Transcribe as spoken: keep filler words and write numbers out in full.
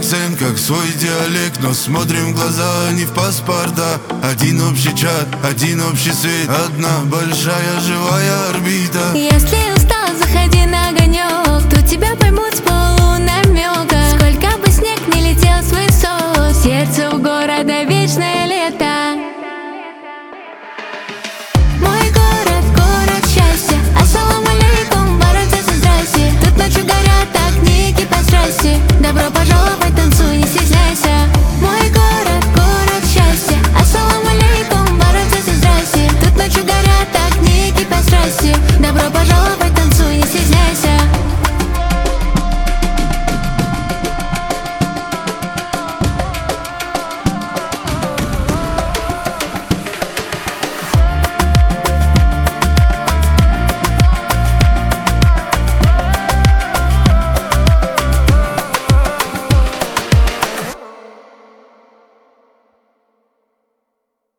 акцент, как свой диалект, но смотрим в глаза, а не в паспорта. Один общий чат, один общий свет, одна большая живая орбита. Если устал, заходи на огонек, тут тебя поймут с полунамека. Сколько бы снег не летел с высот, сердце у города вечное лето. Мой город, город счастья. Ассаламу алейкум, барак, здрасте. Тут ночью горят огни, по трассе. Добро пожаловать.